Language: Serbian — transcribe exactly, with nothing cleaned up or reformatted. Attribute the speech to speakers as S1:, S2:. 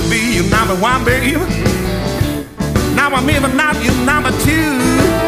S1: be your number one, baby. Now I'm even not your number two.